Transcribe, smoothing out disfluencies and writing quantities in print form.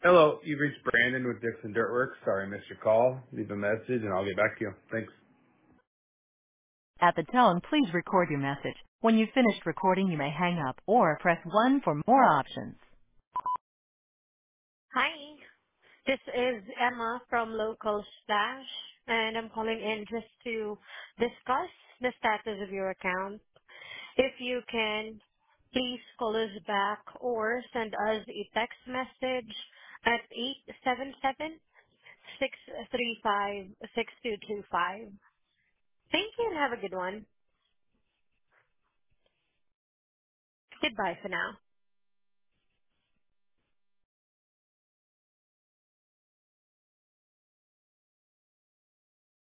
Hello, you've reached Brandon with Dixon Dirtworks. Sorry I missed your call. Leave a message and I'll get back to you. Thanks. At the tone, please record your message. When you've finished recording, you may hang up or press 1 for more options. Hi, this is Emma from Local Stash, and I'm calling in just to discuss the status of your account. If you can, please call us back or send us a text message at 877-635-6225. Thank you and have a good one. Goodbye for now.